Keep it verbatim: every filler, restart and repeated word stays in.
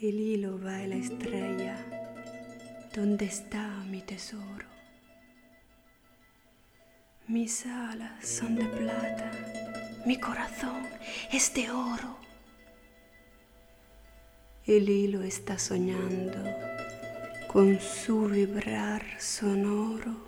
El hilo va a la estrella, ¿dónde está mi tesoro? Mis alas son de plata, mi corazón es de oro. El hilo está soñando con su vibrar sonoro.